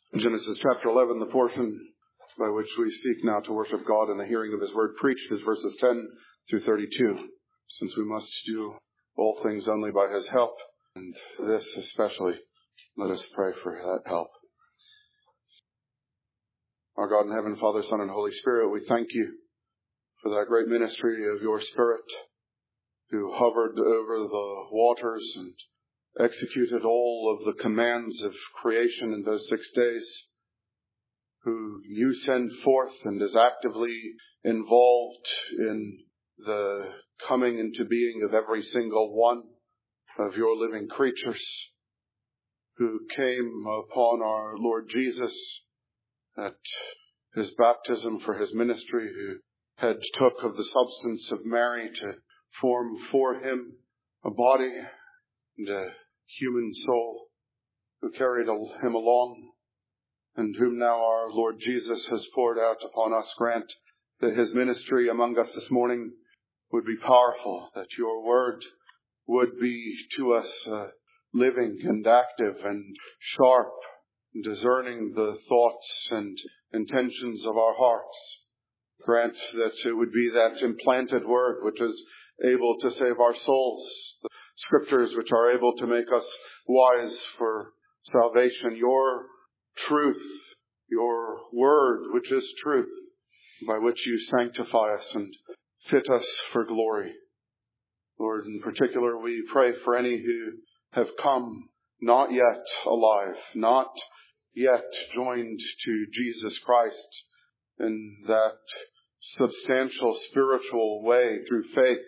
Genesis chapter 11, the portion by which we seek now to worship God in the hearing of His word preached is verses 10 through 32. Since we must do all things only by His help, and this especially, let us pray for that help. Our God in heaven, Father, Son, and Holy Spirit, we thank You for that great ministry of Your Spirit who hovered over the waters and executed all of the commands of creation in those 6 days, who You send forth and is actively involved in the coming into being of every single one of Your living creatures, who came upon our Lord Jesus at His baptism for His ministry, who had took of the substance of Mary to form for Him a body and a human soul, who carried Him along, and whom now our Lord Jesus has poured out upon us. Grant that His ministry among us this morning would be powerful, that Your word would be to us living and active and sharp, discerning the thoughts and intentions of our hearts. Grant that it would be that implanted word which is able to save our souls, the scriptures which are able to make us wise for salvation, Your truth, Your word which is truth, by which You sanctify us and fit us for glory. Lord, in particular, we pray for any who have come not yet alive, not yet joined to Jesus Christ in that substantial spiritual way through faith,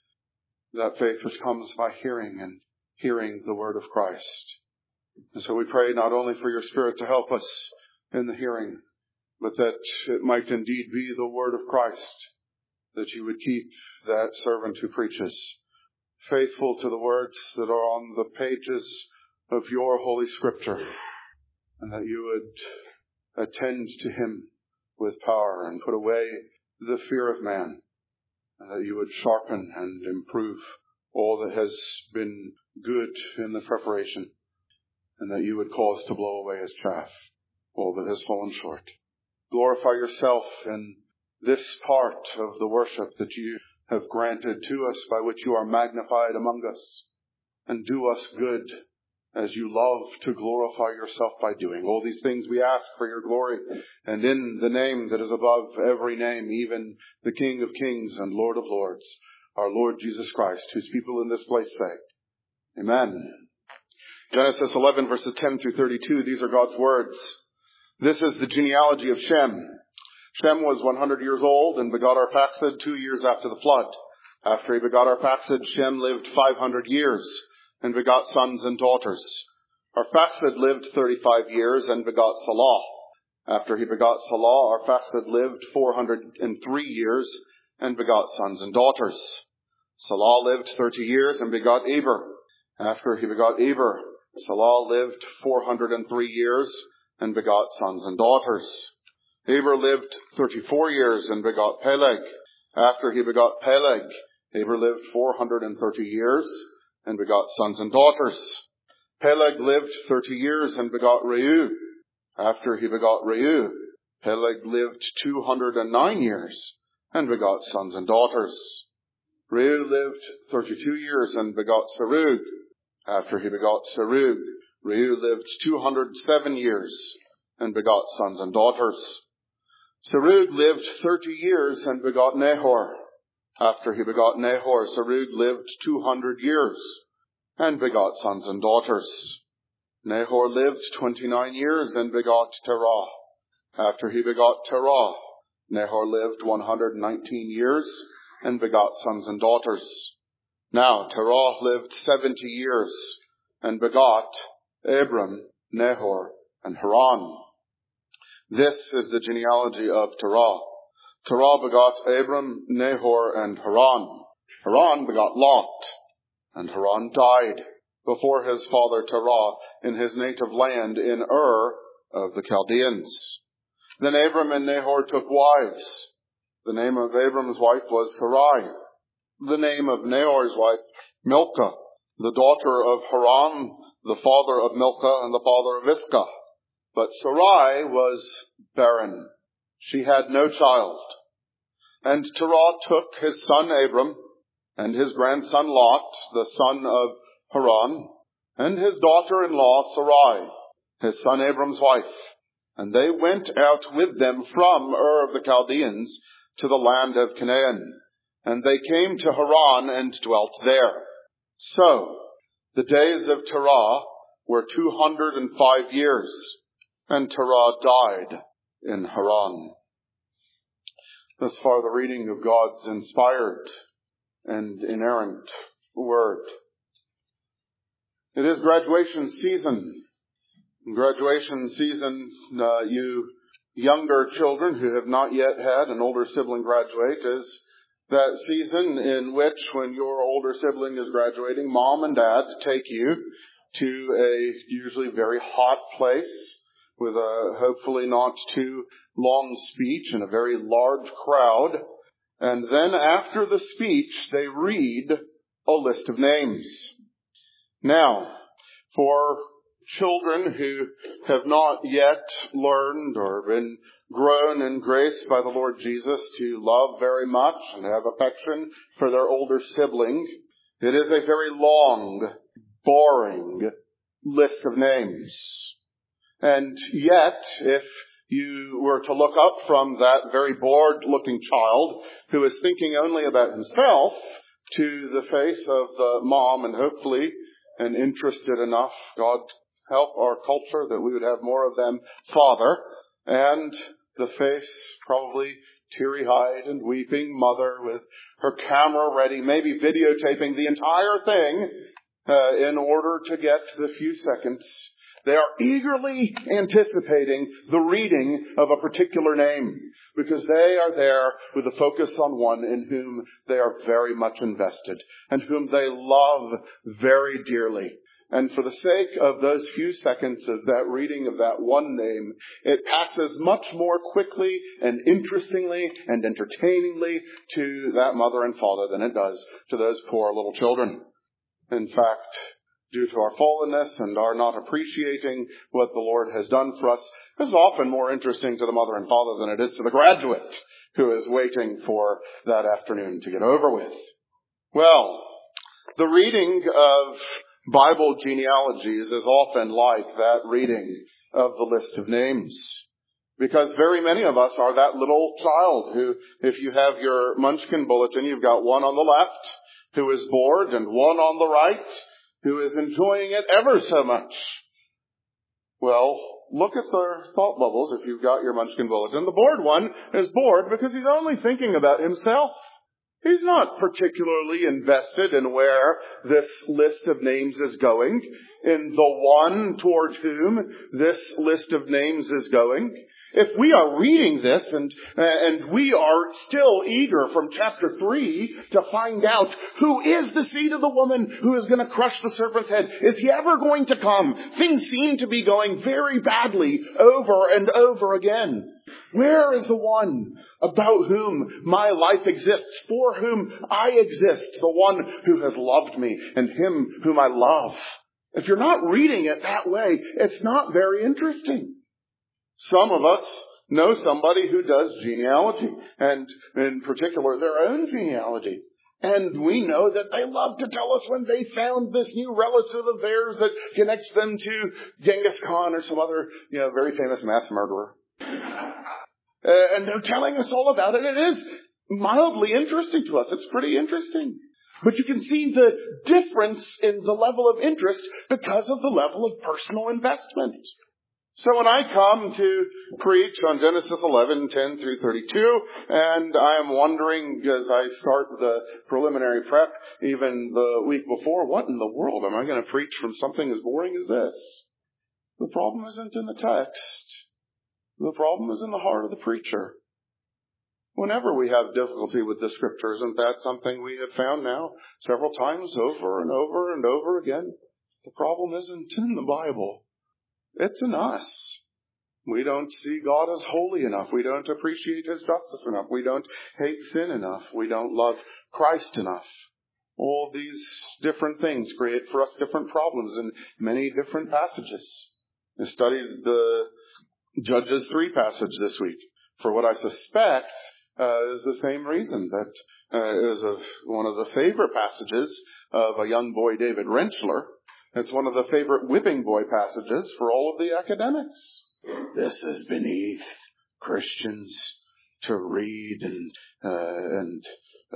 that faith which comes by hearing and hearing the word of Christ. And so we pray not only for Your Spirit to help us in the hearing, but that it might indeed be the word of Christ, that You would keep that servant who preaches faithful to the words that are on the pages of Your Holy Scripture, and that You would attend to him with power and put away the fear of man, and that You would sharpen and improve all that has been good in the preparation, and that You would cause to blow away as chaff all that has fallen short. Glorify Yourself in this part of the worship that You have granted to us, by which You are magnified among us, and do us good as You love to glorify Yourself by doing. All these things we ask for Your glory, and in the name that is above every name, even the King of Kings and Lord of Lords, our Lord Jesus Christ, whose people in this place say, Amen. Genesis 11 verses 10 through 32, these are God's words. This is the genealogy of Shem. Shem was 100 years old and begot Arphaxad 2 years after the flood. After he begot Arphaxad, Shem lived 500 years and begot sons and daughters. Arphaxad lived 35 years and begot Salah. After he begot Salah, Arphaxad lived 403 years and begot sons and daughters. Salah lived 30 years and begot Eber. After he begot Eber, Salah lived 403 years and begot sons and daughters. Eber lived 34 years and begot Peleg. After he begot Peleg, Eber lived 430 years and begot sons and daughters. Peleg lived 30 years and begot Reu. After he begot Reu, Peleg lived 209 years and begot sons and daughters. Reu lived 32 years and begot Serug. After he begot Serug, Reu lived 207 years and begot sons and daughters. Serug lived 30 years and begot Nahor. After he begot Nahor, Serug lived 200 years and begot sons and daughters. Nahor lived 29 years and begot Terah. After he begot Terah, Nahor lived 119 years and begot sons and daughters. Now Terah lived 70 years and begot Abram, Nahor, and Haran. This is the genealogy of Terah. Terah begot Abram, Nahor, and Haran. Haran begot Lot, and Haran died before his father Terah in his native land in Ur of the Chaldeans. Then Abram and Nahor took wives. The name of Abram's wife was Sarai. The name of Nahor's wife, Milcah, the daughter of Haran, the father of Milcah and the father of Iscah. But Sarai was barren. She had no child. And Terah took his son Abram and his grandson Lot, the son of Haran, and his daughter-in-law Sarai, his son Abram's wife. And they went out with them from Ur of the Chaldeans to the land of Canaan. And they came to Haran and dwelt there. So the days of Terah were 205 years, and Terah died in Haran. Thus far the reading of God's inspired and inerrant word. It is graduation season. Graduation season, you younger children who have not yet had an older sibling graduate, is that season in which, when your older sibling is graduating, mom and dad take you to a usually very hot place with a hopefully not too long speech and a very large crowd. And then after the speech, they read a list of names. Now, for children who have not yet learned or been grown in grace by the Lord Jesus to love very much and have affection for their older sibling, it is a very long, boring list of names. And yet, if you were to look up from that very bored-looking child who is thinking only about himself to the face of the mom and hopefully an interested enough, God help our culture that we would have more of them, father, and the face probably teary-eyed and weeping mother with her camera ready, maybe videotaping the entire thing in order to get the few seconds. They are eagerly anticipating the reading of a particular name because they are there with a focus on one in whom they are very much invested and whom they love very dearly. And for the sake of those few seconds of that reading of that one name, it passes much more quickly and interestingly and entertainingly to that mother and father than it does to those poor little children. In fact, due to our fallenness and our not appreciating what the Lord has done for us, this is often more interesting to the mother and father than it is to the graduate who is waiting for that afternoon to get over with. Well, the reading of Bible genealogies is often like that reading of the list of names. Because very many of us are that little child who, if you have your Munchkin bulletin, you've got one on the left who is bored and one on the right who is enjoying it ever so much. Well, look at their thought bubbles if you've got your Munchkin bulletin. The bored one is bored because he's only thinking about himself. He's not particularly invested in where this list of names is going, in the one toward whom this list of names is going. If we are reading this and we are still eager from chapter 3 to find out who is the seed of the woman who is going to crush the serpent's head, is he ever going to come? Things seem to be going very badly over and over again. Where is the one about whom my life exists, for whom I exist, the one who has loved me and him whom I love? If you're not reading it that way, it's not very interesting. Some of us know somebody who does genealogy, and in particular their own genealogy. And we know that they love to tell us when they found this new relative of theirs that connects them to Genghis Khan or some other, very famous mass murderer. And they're telling us all about it. It is mildly interesting to us. It's pretty interesting. But you can see the difference in the level of interest because of the level of personal investment. So when I come to preach on Genesis 11:10 through 32, and I am wondering as I start the preliminary prep, even the week before, what in the world am I going to preach from something as boring as this? The problem isn't in the text. The problem is in the heart of the preacher. Whenever we have difficulty with the scriptures, and that's something we have found now several times over and over and over again, the problem isn't in the Bible. It's in us. We don't see God as holy enough. We don't appreciate his justice enough. We don't hate sin enough. We don't love Christ enough. All these different things create for us different problems in many different passages. I studied the Judges 3 passage this week for what I suspect is the same reason. That is one of the favorite passages of a young boy, David Rentschler. It's one of the favorite whipping boy passages for all of the academics. This is beneath Christians to read and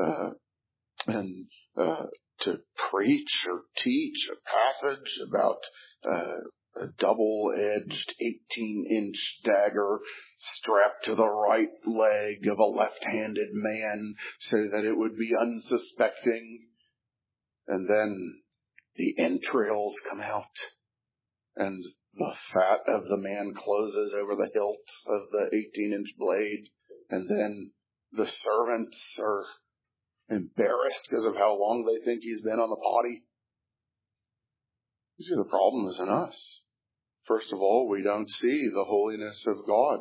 to preach or teach a passage about a double-edged 18-inch dagger strapped to the right leg of a left-handed man so that it would be unsuspecting. And then the entrails come out and the fat of the man closes over the hilt of the 18-inch blade. And then the servants are embarrassed because of how long they think he's been on the potty. You see, the problem is in us. First of all, we don't see the holiness of God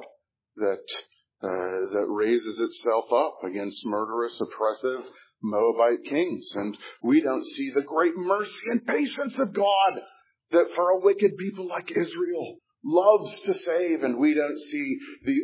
that raises itself up against murderous, oppressive Moabite kings. And we don't see the great mercy and patience of God that for a wicked people like Israel loves to save. And we don't see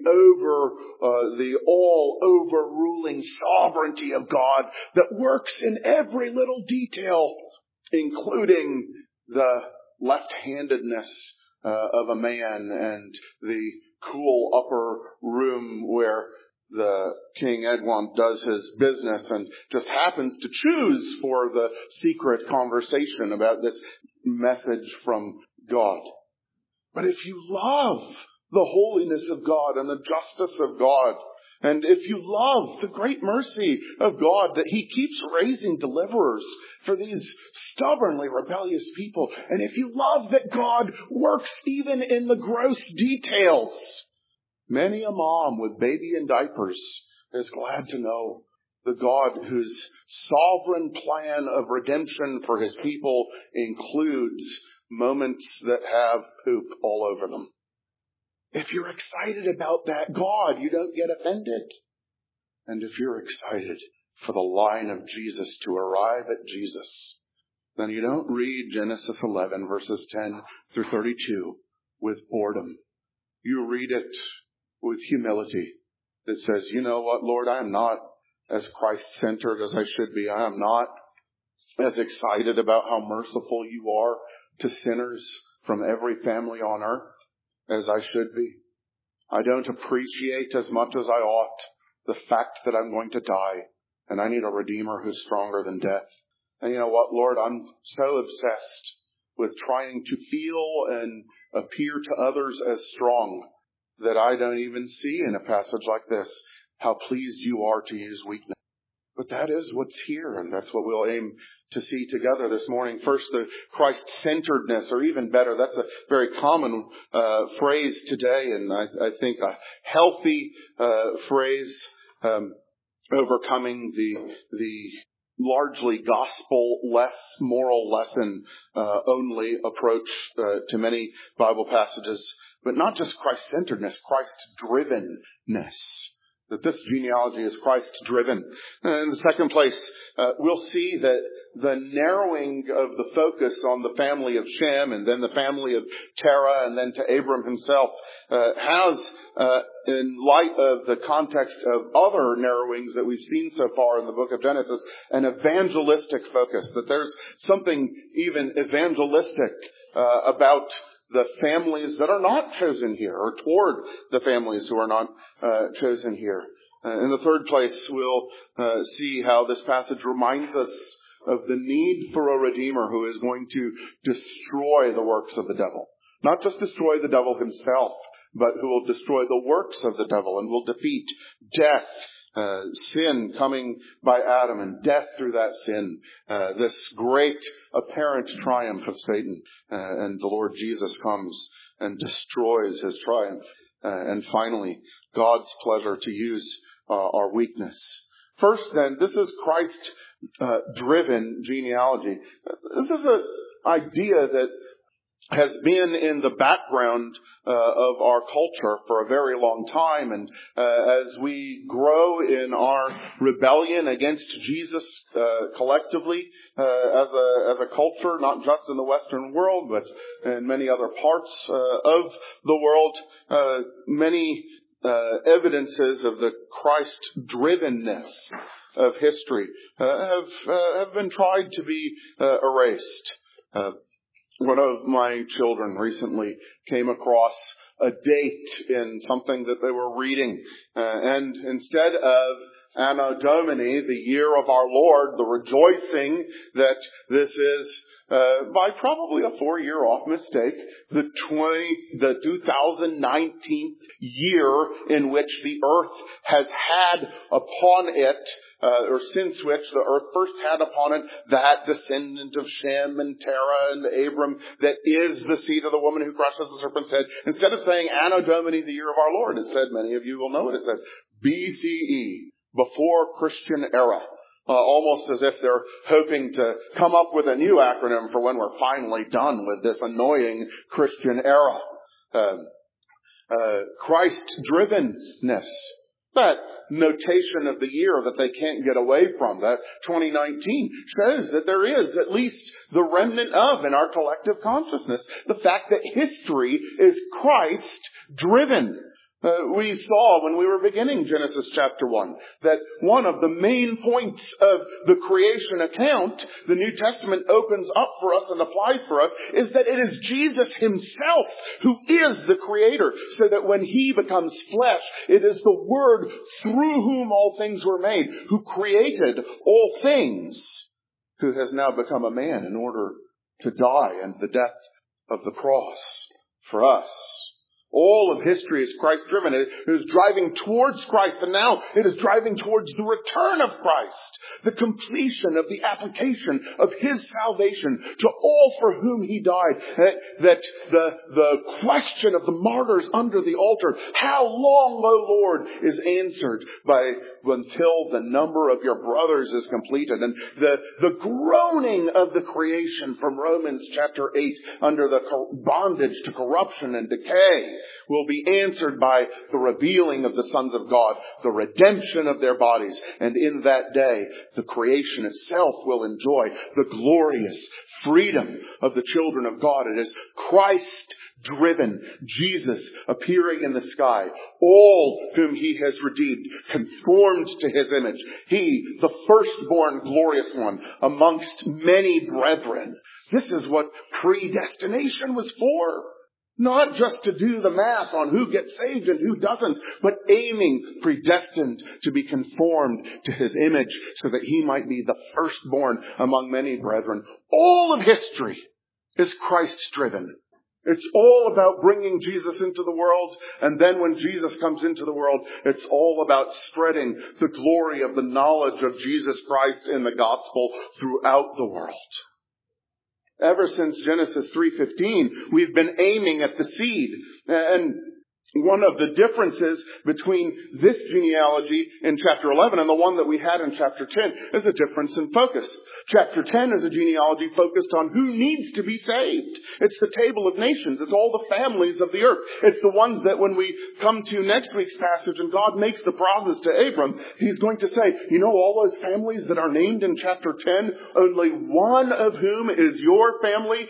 the all overruling sovereignty of God that works in every little detail, including the left-handedness of a man and the cool upper room where the King Edwin does his business and just happens to choose for the secret conversation about this message from God. But if you love the holiness of God and the justice of God, and if you love the great mercy of God that He keeps raising deliverers for these stubbornly rebellious people, and if you love that God works even in the gross details, many a mom with baby in diapers is glad to know the God whose sovereign plan of redemption for His people includes moments that have poop all over them. If you're excited about that God, you don't get offended. And if you're excited for the line of Jesus to arrive at Jesus, then you don't read Genesis 11 verses 10 through 32 with boredom. You read it with humility that says, you know what, Lord, I am not as Christ-centered as I should be. I am not as excited about how merciful you are to sinners from every family on earth as I should be. I don't appreciate as much as I ought the fact that I'm going to die and I need a Redeemer who's stronger than death. And you know what, Lord, I'm so obsessed with trying to feel and appear to others as strong that I don't even see in a passage like this how pleased you are to use weakness. But that is what's here, and that's what we'll aim to see together this morning. First, the Christ-centeredness, or even better, that's a very common phrase today, and I think a healthy phrase, overcoming the largely gospel-less, moral lesson only approach to many Bible passages. But not just Christ-centeredness, Christ-drivenness. That this genealogy is Christ-driven. In the second place, we'll see that the narrowing of the focus on the family of Shem and then the family of Terah and then to Abram himself has, in light of the context of other narrowings that we've seen so far in the book of Genesis, an evangelistic focus. That there's something even evangelistic about the families that are not chosen here, or toward the families who are not chosen here. In the third place, we'll see how this passage reminds us of the need for a Redeemer who is going to destroy the works of the devil. Not just destroy the devil himself, but who will destroy the works of the devil and will defeat death, sin coming by Adam and death through that sin, this great apparent triumph of Satan, and the Lord Jesus comes and destroys his triumph, and finally God's pleasure to use our weakness. First then, this is Christ driven genealogy. This is an idea that has been in the background of our culture for a very long time. And as we grow in our rebellion against Jesus collectively as a culture, not just in the Western world, but in many other parts of the world, many evidences of the Christ-drivenness of history have been tried to be erased. One of my children recently came across a date in something that they were reading, and instead of Anno Domini, the year of our Lord, the rejoicing that this is, by probably a 4-year-off mistake, the 2019 year in which the earth has had upon it, or since which the earth first had upon it that descendant of Shem and Terah and Abram that is the seed of the woman who crushes the serpent's head. Instead of saying Anno Domini, the year of our Lord, it said, many of you will know it, it said BCE, before Christian era. Almost as if they're hoping to come up with a new acronym for when we're finally done with this annoying Christian era. Christ-drivenness. That notation of the year that they can't get away from, that 2019, shows that there is at least the remnant of, in our collective consciousness, the fact that history is Christ-driven. We saw when we were beginning Genesis chapter 1 that one of the main points of the creation account the New Testament opens up for us and applies for us is that it is Jesus himself who is the creator, so that when he becomes flesh, it is the Word through whom all things were made, who created all things, who has now become a man in order to die and the death of the cross for us. All of history is Christ-driven. It is driving towards Christ, and now it is driving towards the return of Christ, the completion of the application of his salvation to all for whom he died. That the question of the martyrs under the altar, how long, O Lord, is answered by until the number of your brothers is completed. And the groaning of the creation from Romans chapter 8 under the bondage to corruption and decay will be answered by the revealing of the sons of God, the redemption of their bodies. And in that day, the creation itself will enjoy the glorious freedom of the children of God. It is Christ-driven, Jesus appearing in the sky, all whom he has redeemed, conformed to his image. He, the firstborn glorious one amongst many brethren. This is what predestination was for. Not just to do the math on who gets saved and who doesn't, but aiming, predestined to be conformed to his image so that he might be the firstborn among many brethren. All of history is Christ-driven. It's all about bringing Jesus into the world, and then when Jesus comes into the world, it's all about spreading the glory of the knowledge of Jesus Christ in the gospel throughout the world. Ever since Genesis 3:15, we've been aiming at the seed. And one of the differences between this genealogy in chapter 11 and the one that we had in chapter 10 is a difference in focus. Chapter 10 is a genealogy focused on who needs to be saved. It's the table of nations. It's all the families of the earth. It's the ones that when we come to next week's passage and God makes the promise to Abram, he's going to say, you know all those families that are named in chapter 10, only one of whom is your family,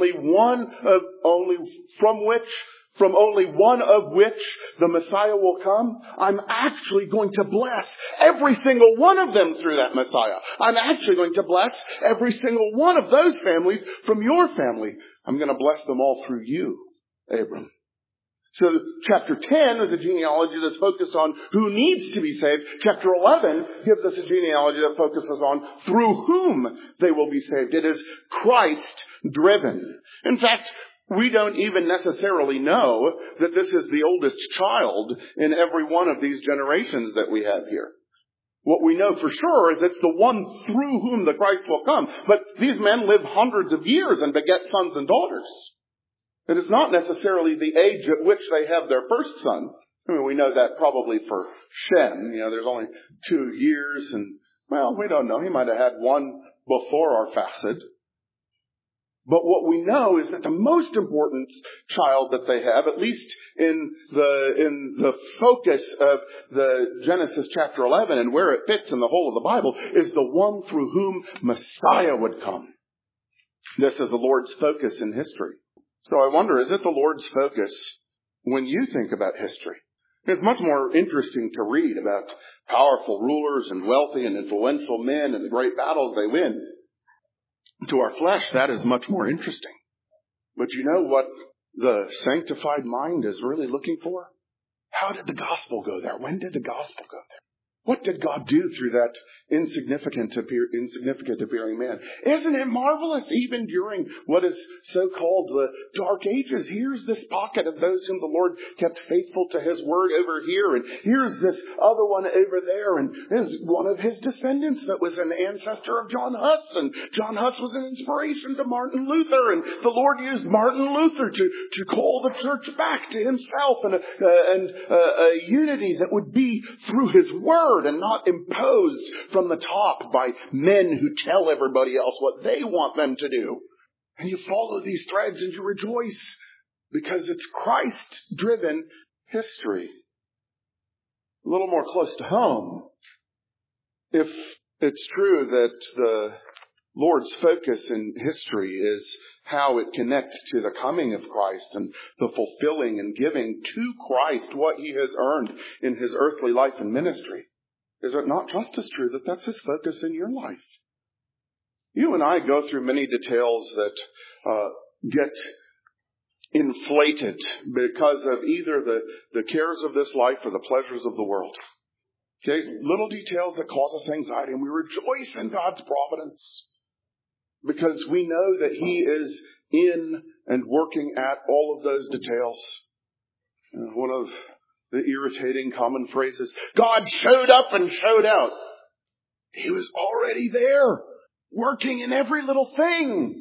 from only one of which the Messiah will come. I'm actually going to bless every single one of them through that Messiah. I'm actually going to bless every single one of those families from your family. I'm going to bless them all through you, Abram. So chapter 10 is a genealogy that's focused on who needs to be saved. Chapter 11 gives us a genealogy that focuses on through whom they will be saved. It is Christ-driven. In fact, we don't even necessarily know that this is the oldest child in every one of these generations that we have here. What we know for sure is it's the one through whom the Christ will come. But these men live hundreds of years and beget sons and daughters. It is not necessarily the age at which they have their first son. I mean, we know that probably for Shem. There's only 2 years and, well, we don't know. He might have had one before Arphaxad. But what we know is that the most important child that they have, at least in the focus of the Genesis chapter 11 and where it fits in the whole of the Bible, is the one through whom Messiah would come. This is the Lord's focus in history. So I wonder, is it the Lord's focus when you think about history? It's much more interesting to read about powerful rulers and wealthy and influential men and the great battles they win. To our flesh, that is much more interesting. But you know what the sanctified mind is really looking for? How did the gospel go there? When did the gospel go there? What did God do through that insignificant appearing man? Isn't it marvelous, even during what is so-called the Dark Ages? Here's this pocket of those whom the Lord kept faithful to his word over here, and here's this other one over there, and there's one of his descendants that was an ancestor of John Huss, and John Huss was an inspiration to Martin Luther, and the Lord used Martin Luther to call the church back to himself, and a unity that would be through his word, and not imposed from the top by men who tell everybody else what they want them to do. And you follow these threads and you rejoice because it's Christ-driven history. A little more close to home, if it's true that the Lord's focus in history is how it connects to the coming of Christ and the fulfilling and giving to Christ what he has earned in his earthly life and ministry, is it not just as true that that's his focus in your life? You and I go through many details that get inflated because of either the cares of this life or the pleasures of the world. Okay, little details that cause us anxiety, and we rejoice in God's providence because we know that he is in and working at all of those details. One of the irritating common phrases, God showed up and showed out. He was already there, working in every little thing.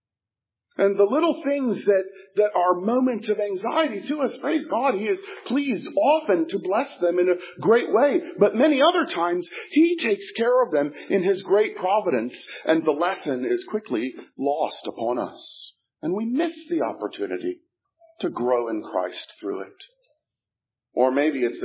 And the little things that are moments of anxiety to us, praise God, he is pleased often to bless them in a great way. But many other times, he takes care of them in his great providence, and the lesson is quickly lost upon us. And we miss the opportunity to grow in Christ through it. Or maybe it's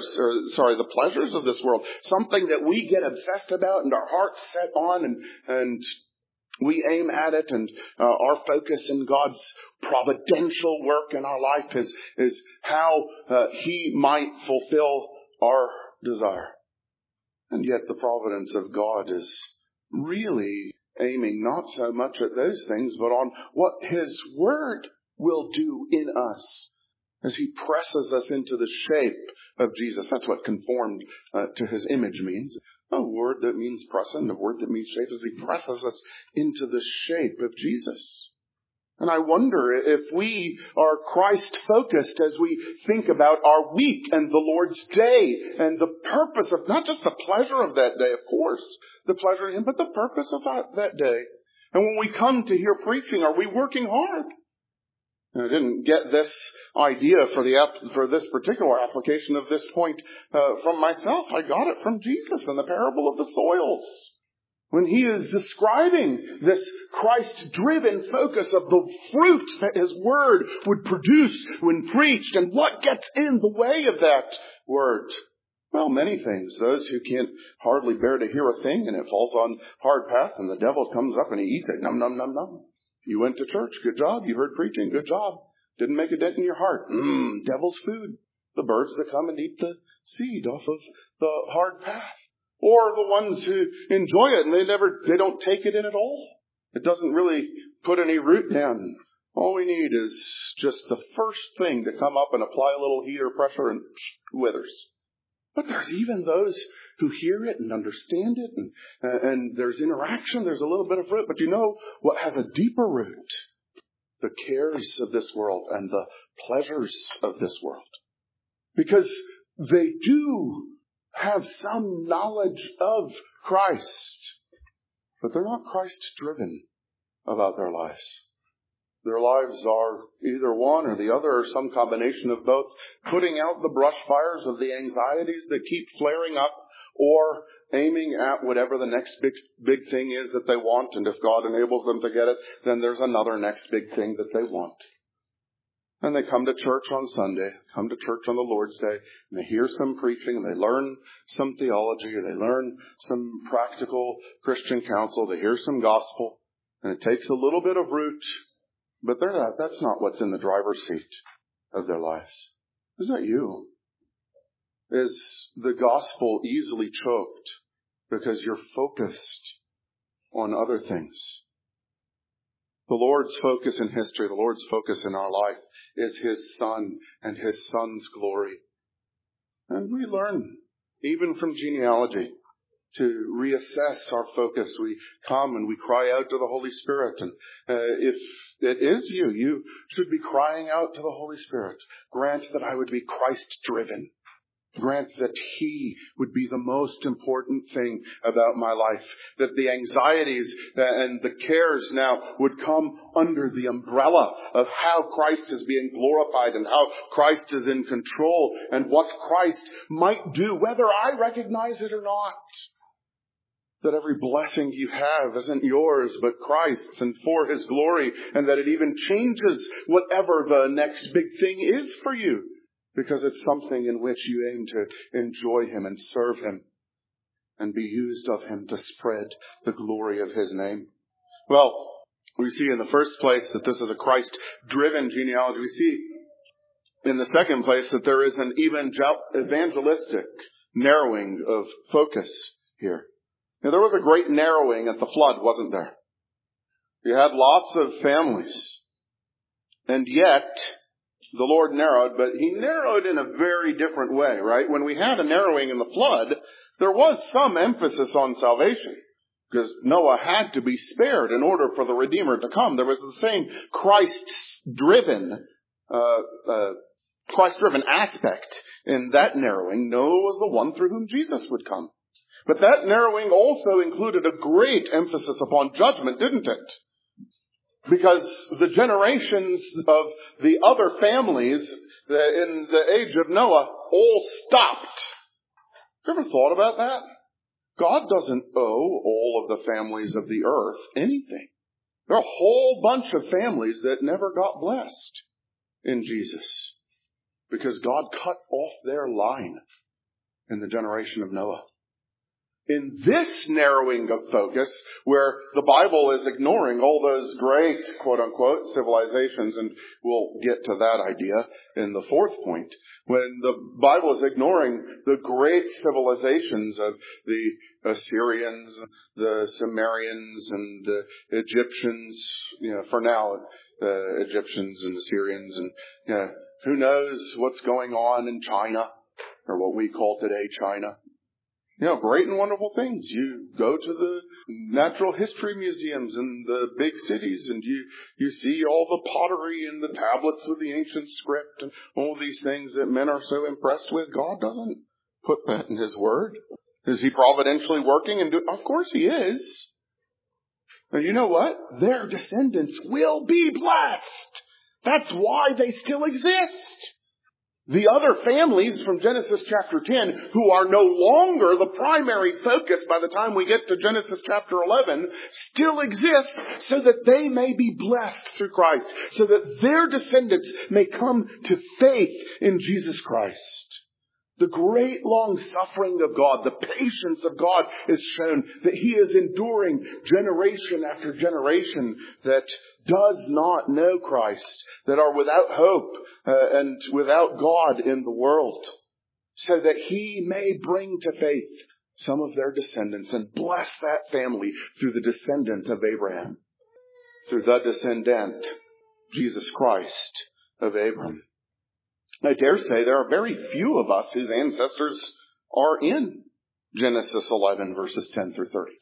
the pleasures of this world. Something that we get obsessed about and our hearts set on and we aim at it, and our focus in God's providential work in our life is how he might fulfill our desire. And yet the providence of God is really aiming not so much at those things, but on what his word will do in us as he presses us into the shape of Jesus. That's what conformed to his image means. A word that means pressing, a word that means shape, as he presses us into the shape of Jesus. And I wonder if we are Christ-focused as we think about our week and the Lord's day and the purpose of not just the pleasure of that day, of course, the pleasure in him, but the purpose of that day. And when we come to hear preaching, are we working hard? I didn't get this idea for this particular application of this point from myself. I got it from Jesus in the parable of the soils. When he is describing this Christ-driven focus of the fruit that his word would produce when preached, and what gets in the way of that word. Well, many things. Those who can't hardly bear to hear a thing and it falls on hard path and the devil comes up and he eats it. Num, num, num, num. You went to church. Good job. You heard preaching. Good job. Didn't make a dent in your heart. Devil's food. The birds that come and eat the seed off of the hard path. Or the ones who enjoy it and they don't take it in at all. It doesn't really put any root down. All we need is just the first thing to come up and apply a little heat or pressure and withers. But there's even those who hear it and understand it, and there's interaction, there's a little bit of root. But you know what has a deeper root? The cares of this world and the pleasures of this world. Because they do have some knowledge of Christ, but they're not Christ-driven about their lives. Their lives are either one or the other, or some combination of both, putting out the brush fires of the anxieties that keep flaring up, or aiming at whatever the next big thing is that they want. And if God enables them to get it, then there's another next big thing that they want. And they come to church on Sunday, come to church on the Lord's Day, and they hear some preaching, and they learn some theology, or they learn some practical Christian counsel, they hear some gospel, and it takes a little bit of root, but that's not what's in the driver's seat of their lives. Is that you? Is the gospel easily choked because you're focused on other things? The Lord's focus in history, the Lord's focus in our life is His Son and His Son's glory. And we learn, even from genealogy, to reassess our focus. We come and we cry out to the Holy Spirit. And if it is you, you should be crying out to the Holy Spirit. Grant that I would be Christ-driven. Grant that He would be the most important thing about my life. That the anxieties and the cares now would come under the umbrella of how Christ is being glorified and how Christ is in control and what Christ might do, whether I recognize it or not. That every blessing you have isn't yours but Christ's and for His glory, and that it even changes whatever the next big thing is for you. Because it's something in which you aim to enjoy Him and serve Him and be used of Him to spread the glory of His name. Well, we see in the first place that this is a Christ-driven genealogy. We see in the second place that there is an evangelistic narrowing of focus here. Now, there was a great narrowing at the flood, wasn't there? You had lots of families. And yet, the Lord narrowed, but He narrowed in a very different way, right? When we had a narrowing in the flood, there was some emphasis on salvation, because Noah had to be spared in order for the Redeemer to come. There was the same Christ-driven aspect in that narrowing. Noah was the one through whom Jesus would come. But that narrowing also included a great emphasis upon judgment, didn't it? Because the generations of the other families in the age of Noah all stopped. Have you ever thought about that? God doesn't owe all of the families of the earth anything. There are a whole bunch of families that never got blessed in Jesus, because God cut off their line in the generation of Noah. In this narrowing of focus, where the Bible is ignoring all those great, quote-unquote, civilizations, and we'll get to that idea in the fourth point, when the Bible is ignoring the great civilizations of the Assyrians, the Sumerians, and the Egyptians, for now, the Egyptians and Assyrians, and who knows what's going on in China, or what we call today China. Great and wonderful things. You go to the natural history museums in the big cities, and you see all the pottery and the tablets with the ancient script and all these things that men are so impressed with. God doesn't put that in His Word. Is He providentially working? Of course He is. And you know what? Their descendants will be blessed. That's why they still exist. The other families from Genesis chapter 10, who are no longer the primary focus by the time we get to Genesis chapter 11, still exist so that they may be blessed through Christ, so that their descendants may come to faith in Jesus Christ. The great long suffering of God, the patience of God is shown, that He is enduring generation after generation that does not know Christ, that are without hope and without God in the world, so that He may bring to faith some of their descendants and bless that family through the descendant of Abraham, through the descendant, Jesus Christ of Abraham. I dare say there are very few of us whose ancestors are in Genesis 11 verses 10 through 32.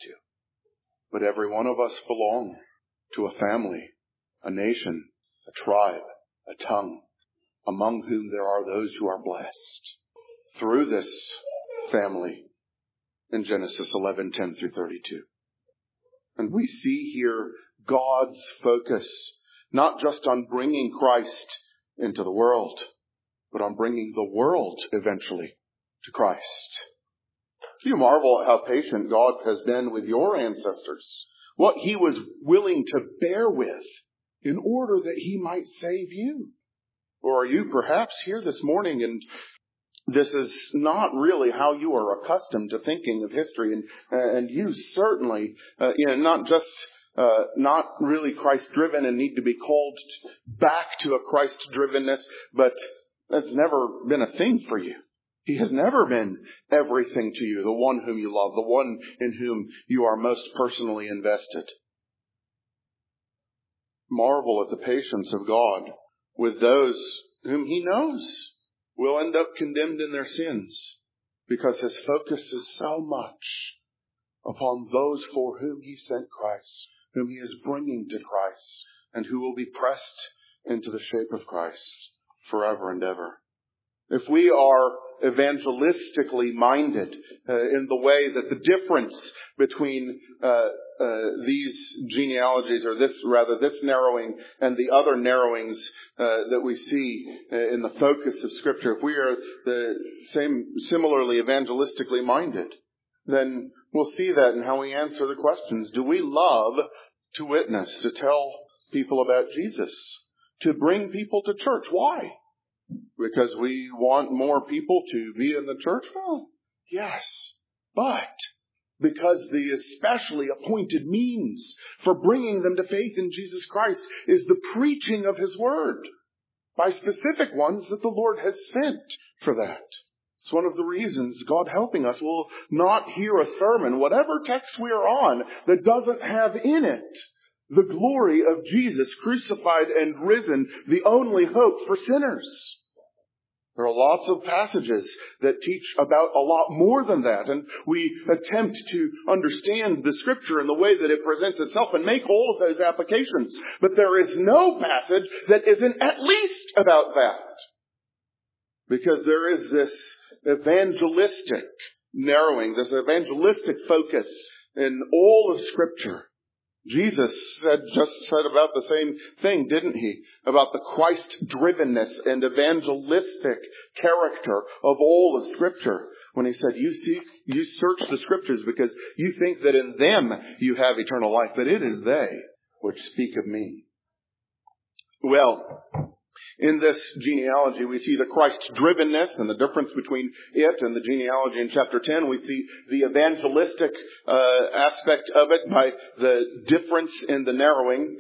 But every one of us belong to a family, a nation, a tribe, a tongue, among whom there are those who are blessed through this family in Genesis 11, 10 through 32. And we see here God's focus, not just on bringing Christ into the world, but on bringing the world eventually to Christ. You marvel at how patient God has been with your ancestors, what He was willing to bear with in order that He might save you. Or are you perhaps here this morning and this is not really how you are accustomed to thinking of history, and you certainly, not really Christ-driven and need to be called back to a Christ-drivenness, but that's never been a thing for you. He has never been everything to you, the one whom you love, the one in whom you are most personally invested. Marvel at the patience of God with those whom He knows will end up condemned in their sins, because His focus is so much upon those for whom He sent Christ, whom He is bringing to Christ, and who will be pressed into the shape of Christ forever and ever. If we are evangelistically minded in the way that the difference between these genealogies, or this narrowing and the other narrowings that we see in the focus of Scripture, if we are similarly evangelistically minded, then we'll see that in how we answer the questions. Do we love to witness, to tell people about Jesus, to bring people to church? Why? Because we want more people to be in the church? Well, yes. But because the especially appointed means for bringing them to faith in Jesus Christ is the preaching of His Word by specific ones that the Lord has sent for that. It's one of the reasons, God helping us, will not hear a sermon, whatever text we are on, that doesn't have in it the glory of Jesus crucified and risen, the only hope for sinners. There are lots of passages that teach about a lot more than that, and we attempt to understand the Scripture in the way that it presents itself and make all of those applications. But there is no passage that isn't at least about that. Because there is this evangelistic narrowing, this evangelistic focus in all of Scripture. Jesus said about the same thing, didn't He? About the Christ-drivenness and evangelistic character of all of Scripture. When He said, you search the Scriptures because you think that in them you have eternal life, but it is they which speak of me. Well, in this genealogy, we see the Christ-drivenness and the difference between it and the genealogy in chapter 10. We see the evangelistic aspect of it by the difference in the narrowing,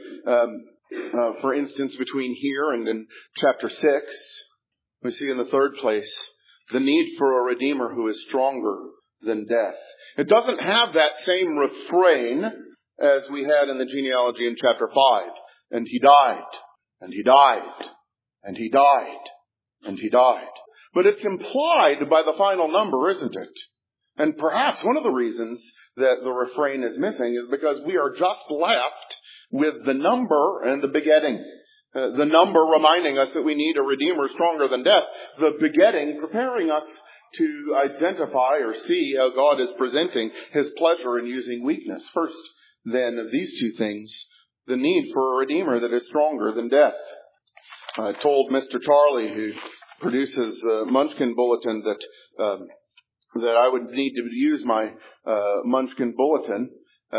for instance, between here and in chapter 6. We see in the third place the need for a Redeemer who is stronger than death. It doesn't have that same refrain as we had in the genealogy in chapter 5. And He died, and He died, and He died, and He died. But it's implied by the final number, isn't it? And perhaps one of the reasons that the refrain is missing is because we are just left with the number and the begetting. The number reminding us that we need a Redeemer stronger than death. The begetting preparing us to identify or see how God is presenting His pleasure in using weakness. First, then, of these two things, the need for a Redeemer that is stronger than death. I told Mr. Charlie, who produces the Munchkin Bulletin, that I would need to use my Munchkin Bulletin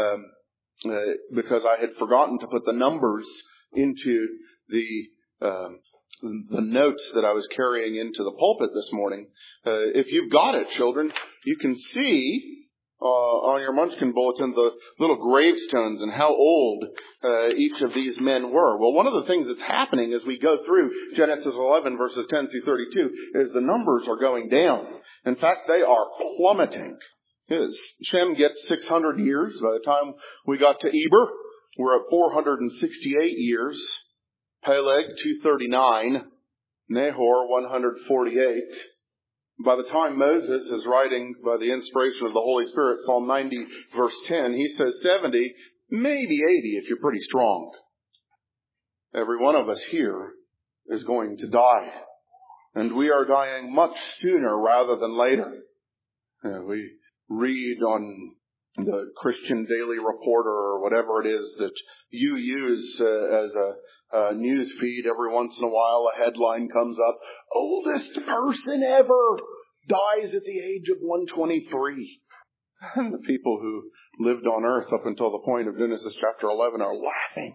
because I had forgotten to put the numbers into the notes that I was carrying into the pulpit this morning. If you've got it, children, you can see on your Munchkin Bulletin the little gravestones and how old each of these men were. Well, one of the things that's happening as we go through Genesis 11 verses 10 through 32 is the numbers are going down. In fact, they are plummeting. Shem gets 600 years. By the time we got to Eber, we're at 468 years. Peleg, 239. Nahor, 148. By the time Moses is writing by the inspiration of the Holy Spirit, Psalm 90 verse 10, he says 70, maybe 80 if you're pretty strong. Every one of us here is going to die. And we are dying much sooner rather than later. We read on the Christian Daily Reporter or whatever it is that you use as a news feed. Every once in a while a headline comes up, oldest person ever dies at the age of 123. And the people who lived on earth up until the point of Genesis chapter 11 are laughing.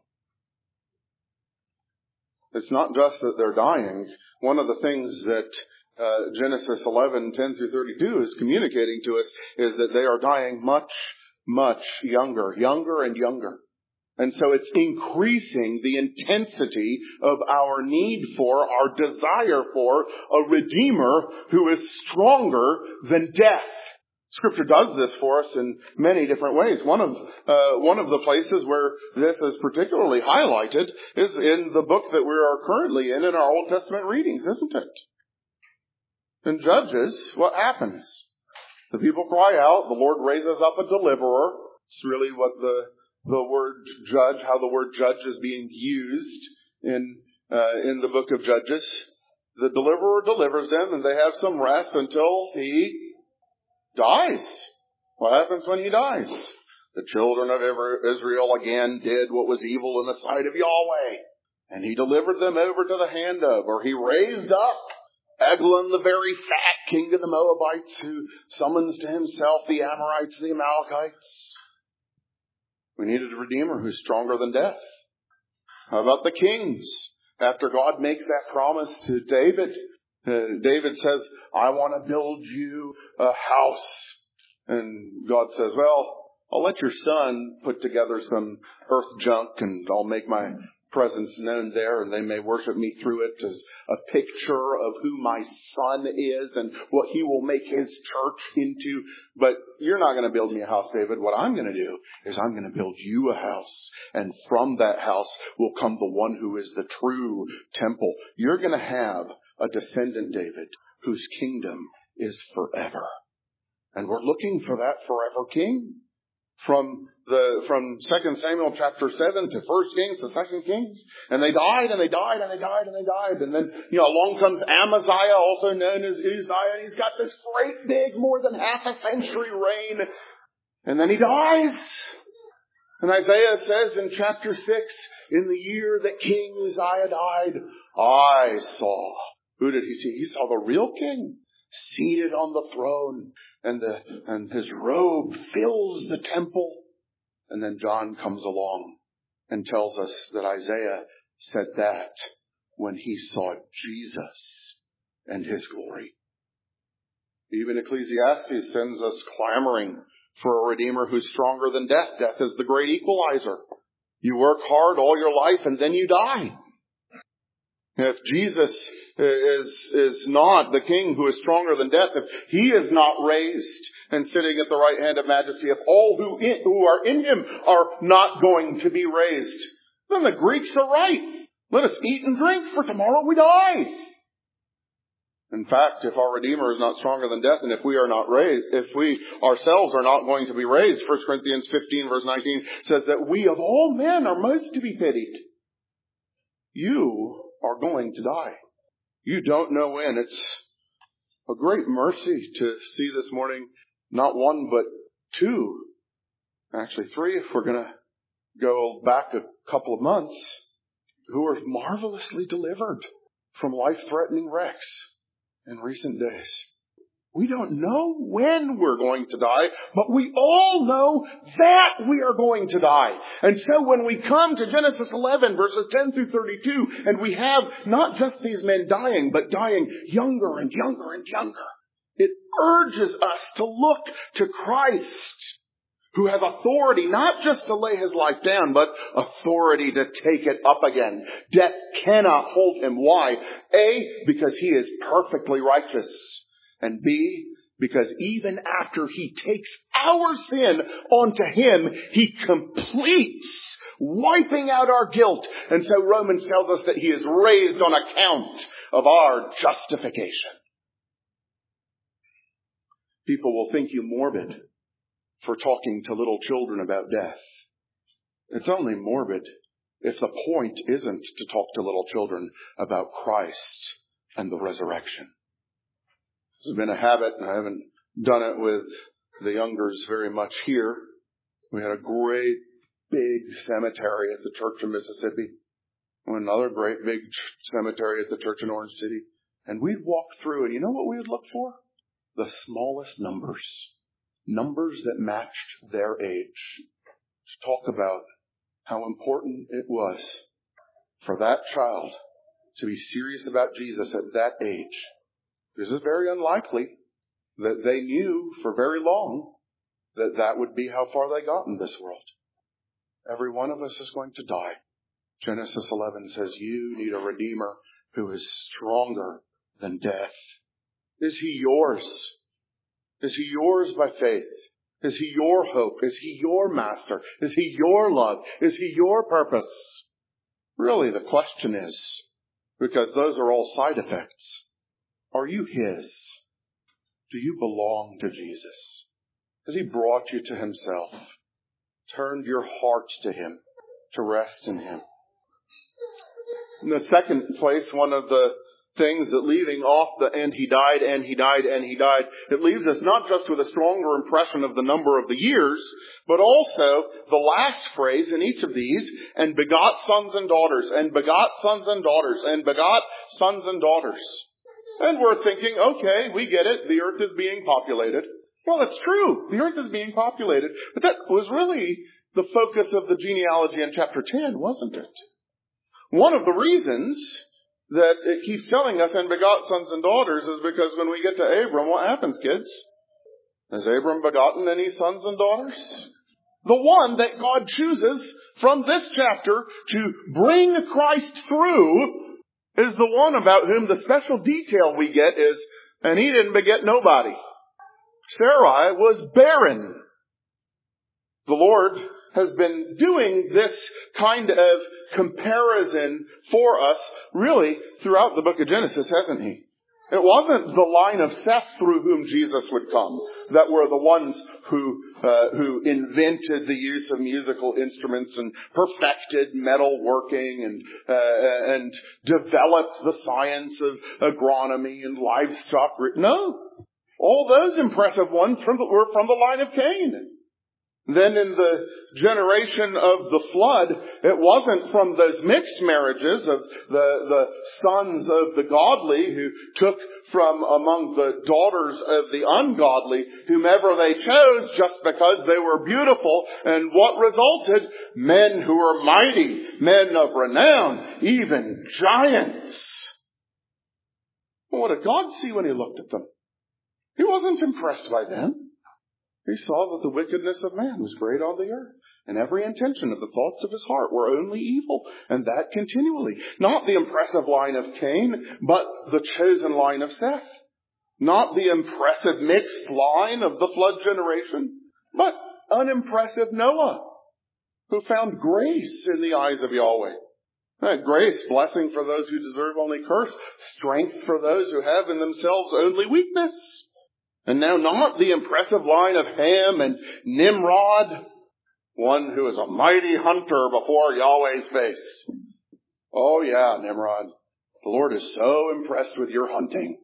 It's not just that they're dying. One of the things that Genesis 11, 10 through 32 is communicating to us is that they are dying much, much younger and younger. And so it's increasing the intensity of our need for, our desire for a Redeemer who is stronger than death. Scripture does this for us in many different ways. One of the places where this is particularly highlighted is in the book that we are currently in our Old Testament readings, isn't it? In Judges, what happens? The people cry out, the Lord raises up a deliverer. It's really what the word judge, how the word judge is being used in the book of Judges. The deliverer delivers them and they have some rest until he dies. What happens when he dies? The children of Israel again did what was evil in the sight of Yahweh. And he delivered them over to the hand of, or he raised up Eglon, the very fat king of the Moabites, who summons to himself the Amorites, the Amalekites. We needed a Redeemer who's stronger than death. How about the kings? After God makes that promise to David, David says, I want to build you a house. And God says, well, I'll let your son put together some earth junk and I'll make my presence known there and they may worship me through it as a picture of who my son is and what he will make his church into. But you're not going to build me a house, David. What I'm going to do is I'm going to build you a house. And from that house will come the one who is the true temple. You're going to have a descendant, David, whose kingdom is forever. And we're looking for that forever king. From 2 Samuel chapter 7 to 1 Kings to 2 Kings. And they died and they died and they died and they died. And then, along comes Amaziah, also known as Uzziah. And he's got this great big, more than half a century reign. And then he dies. And Isaiah says in chapter 6, in the year that King Uzziah died, I saw. Who did he see? He saw the real king seated on the throne. And his robe fills the temple. And then John comes along and tells us that Isaiah said that when he saw Jesus and his glory. Even Ecclesiastes sends us clamoring for a Redeemer who's stronger than death. Death is the great equalizer. You work hard all your life and then you die. If Jesus is not the King who is stronger than death, if he is not raised and sitting at the right hand of majesty, if all who are in him are not going to be raised, then the Greeks are right. Let us eat and drink, for tomorrow we die. In fact, if our Redeemer is not stronger than death, and if we are not raised, if we ourselves are not going to be raised, 1 Corinthians 15 verse 19 says that we of all men are most to be pitied. You are going to die. You don't know when. It's a great mercy to see this morning, not one, but two, actually three, if we're going to go back a couple of months, who were marvelously delivered from life-threatening wrecks in recent days. We don't know when we're going to die, but we all know that we are going to die. And so when we come to Genesis 11 verses 10 through 32, and we have not just these men dying, but dying younger and younger and younger, it urges us to look to Christ, who has authority not just to lay his life down, but authority to take it up again. Death cannot hold him. Why? A, because he is perfectly righteous. And B, because even after he takes our sin onto him, he completes wiping out our guilt. And so Romans tells us that he is raised on account of our justification. People will think you morbid for talking to little children about death. It's only morbid if the point isn't to talk to little children about Christ and the resurrection. It's been a habit, and I haven't done it with the youngers very much here. We had a great big cemetery at the Church of Mississippi. Another great big cemetery at the Church in Orange City. And we'd walk through, and you know what we would look for? The smallest numbers. numbers that matched their age to talk about how important it was for that child to be serious about Jesus at that age. This is very unlikely that they knew for very long that that would be how far they got in this world. Every one of us is going to die. Genesis 11 says you need a Redeemer who is stronger than death. Is he yours? Is he yours by faith? Is he your hope? Is he your master? Is he your love? Is he your purpose? Really, the question is, because those are all side effects, are you his? Do you belong to Jesus? Has he brought you to himself? Turned your heart to him, to rest in him? In the second place, one of the things that leaving off the and he died, it leaves us not just with a stronger impression of the number of the years, but also the last phrase in each of these, and begot sons and daughters, and begot sons and daughters, and begot sons and daughters. And we're thinking, okay, we get it, the earth is being populated. Well, that's true, the earth is being populated, but that was really the focus of the genealogy in chapter 10, wasn't it? One of the reasons that it keeps telling us and begot sons and daughters is because when we get to Abram, what happens, kids? Has Abram begotten any sons and daughters? The one that God chooses from this chapter to bring Christ through is the one about whom the special detail we get is, and he didn't beget nobody. Sarai was barren. The Lord has been doing this kind of comparison for us really throughout the book of Genesis, hasn't he? It wasn't the line of Seth through whom Jesus would come that were the ones who invented the use of musical instruments and perfected metalworking and developed the science of agronomy and livestock. No, all those impressive ones were from the line of Cain. Then in the generation of the flood, it wasn't from those mixed marriages of the sons of the godly who took from among the daughters of the ungodly whomever they chose just because they were beautiful. And what resulted? Men who were mighty, men of renown, even giants. Well, what did God see when he looked at them? He wasn't impressed by them. He saw that the wickedness of man was great on the earth, and every intention of the thoughts of his heart were only evil, and that continually. Not the impressive line of Cain, but the chosen line of Seth. Not the impressive mixed line of the flood generation, but unimpressive Noah, who found grace in the eyes of Yahweh. That grace, blessing for those who deserve only curse, strength for those who have in themselves only weakness. And now not the impressive line of Ham and Nimrod, one who is a mighty hunter before Yahweh's face. Oh yeah, Nimrod, the Lord is so impressed with your hunting.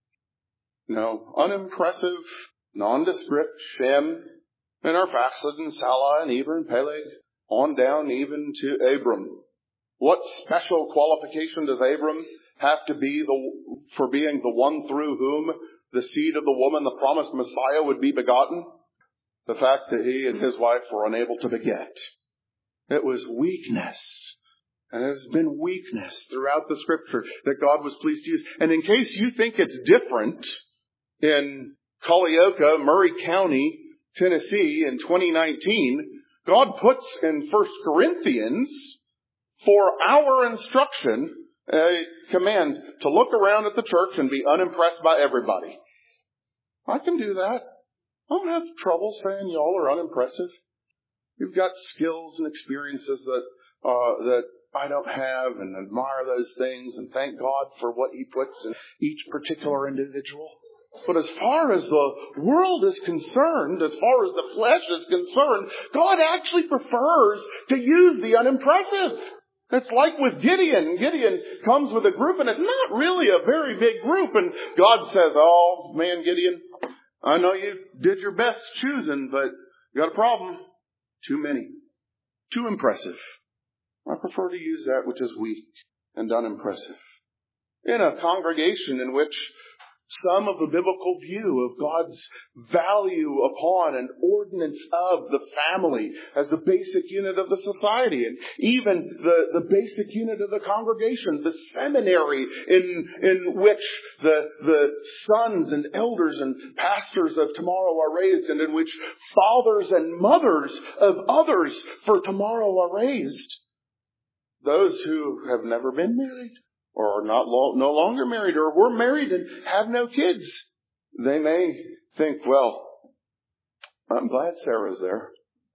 No, unimpressive, nondescript Shem and Arphaxad and Salah and Eber and Peleg, on down even to Abram. What special qualification does Abram have to be for being the one through whom the seed of the woman, the promised Messiah, would be begotten? The fact that he and his wife were unable to beget. It was weakness. And it has been weakness throughout the scripture that God was pleased to use. And in case you think it's different in Culleoka, Murray County, Tennessee in 2019, God puts in 1 Corinthians for our instruction a command to look around at the church and be unimpressed by everybody. I can do that. I don't have trouble saying y'all are unimpressive. You've got skills and experiences that I don't have, and admire those things and thank God for what he puts in each particular individual. But as far as the world is concerned, as far as the flesh is concerned, God actually prefers to use the unimpressive. It's like with Gideon. Gideon comes with a group, and it's not really a very big group. And God says, oh, man, Gideon, I know you did your best choosing, but you got a problem. Too many. Too impressive. I prefer to use that which is weak and unimpressive. In a congregation in which some of the biblical view of God's value upon and ordinance of the family as the basic unit of the society, and even the basic unit of the congregation, the seminary in which the sons and elders and pastors of tomorrow are raised, and in which fathers and mothers of others for tomorrow are raised. Those who have never been married, or are no longer married, or were married and have no kids, they may think, well, I'm glad Sarah's there,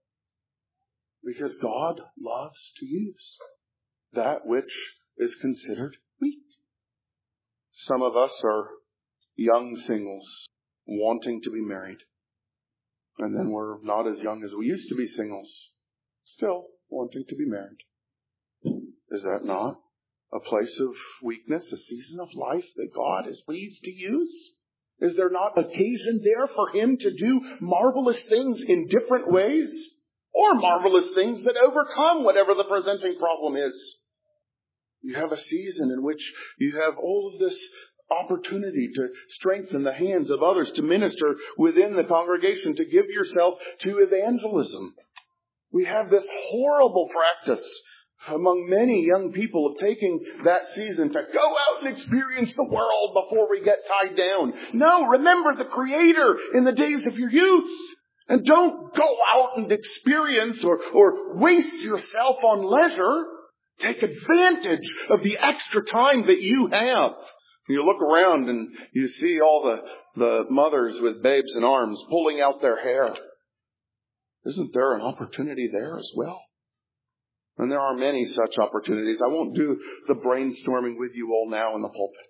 because God loves to use that which is considered weak. Some of us are young singles wanting to be married, and then we're not as young as we used to be singles, still wanting to be married. Is that not a place of weakness, a season of life that God is pleased to use? Is there not occasion there for Him to do marvelous things in different ways? Or marvelous things that overcome whatever the presenting problem is? You have a season in which you have all of this opportunity to strengthen the hands of others, to minister within the congregation, to give yourself to evangelism. We have this horrible practice among many young people of taking that season to go out and experience the world before we get tied down. No, remember the Creator in the days of your youth. And don't go out and experience or waste yourself on leisure. Take advantage of the extra time that you have. You look around and you see all the mothers with babes in arms pulling out their hair. Isn't there an opportunity there as well? And there are many such opportunities. I won't do the brainstorming with you all now in the pulpit.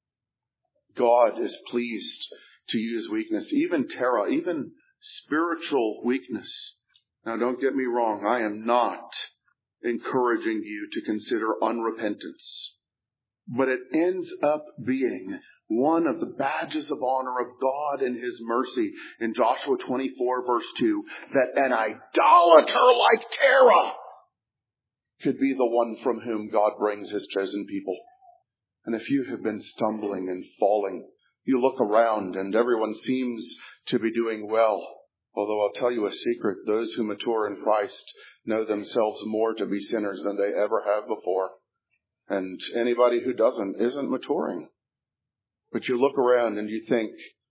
God is pleased to use weakness, even terror, even spiritual weakness. Now don't get me wrong. I am not encouraging you to consider unrepentance. But it ends up being one of the badges of honor of God and His mercy in Joshua 24 verse 2, that an idolater like Terah could be the one from whom God brings His chosen people. And if you have been stumbling and falling, you look around and everyone seems to be doing well. Although I'll tell you a secret, those who mature in Christ know themselves more to be sinners than they ever have before. And anybody who doesn't isn't maturing. But you look around and you think,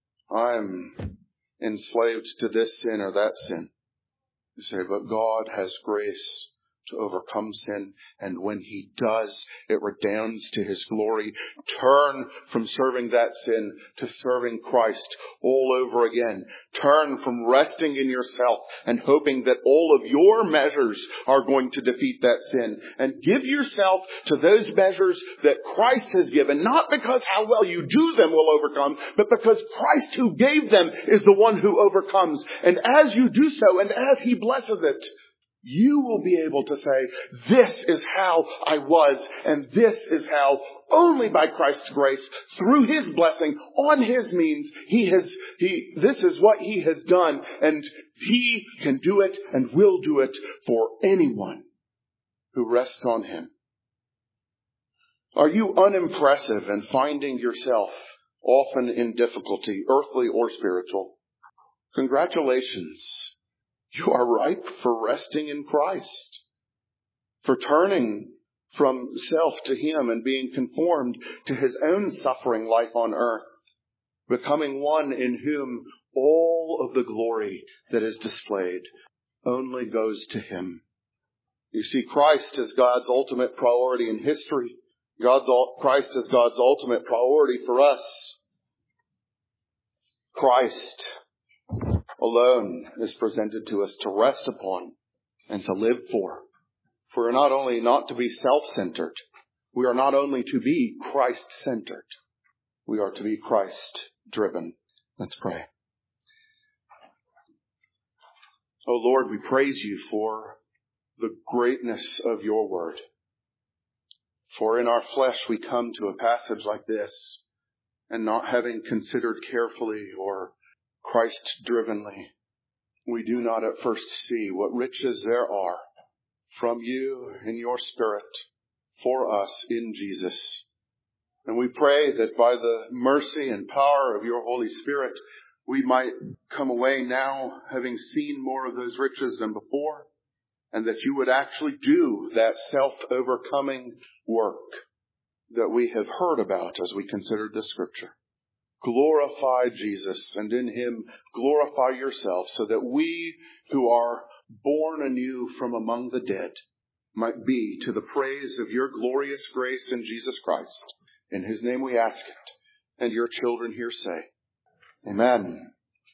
I'm enslaved to this sin or that sin. You say, but God has grace to overcome sin, and when He does, it redounds to His glory. Turn from serving that sin to serving Christ all over again. Turn from resting in yourself and hoping that all of your measures are going to defeat that sin, and give yourself to those measures that Christ has given, not because how well you do them will overcome, but because Christ who gave them is the one who overcomes. And as you do so, and as He blesses it, you will be able to say, this is how I was, and this is how, only by Christ's grace, through His blessing, on His means, this is what He has done, and He can do it and will do it for anyone who rests on Him. Are you unimpressive and finding yourself often in difficulty, earthly or spiritual? Congratulations. You are ripe for resting in Christ, for turning from self to Him and being conformed to His own suffering life on earth, becoming one in whom all of the glory that is displayed only goes to Him. You see, Christ is God's ultimate priority in history. Christ is God's ultimate priority for us. Christ alone is presented to us to rest upon and to live for. For we're not only not to be self-centered, we are not only to be Christ-centered, we are to be Christ-driven. Let's pray. Oh Lord, we praise You for the greatness of Your word. For in our flesh we come to a passage like this, and not having considered carefully or Christ-drivenly, we do not at first see what riches there are from You in Your Spirit for us in Jesus. And we pray that by the mercy and power of your Holy Spirit, we might come away now having seen more of those riches than before, and that you would actually do that self-overcoming work that we have heard about as we considered this scripture. Glorify Jesus, and in him glorify yourself, so that we who are born anew from among the dead might be to the praise of your glorious grace in Jesus Christ. In his name we ask it, and your children here say, Amen.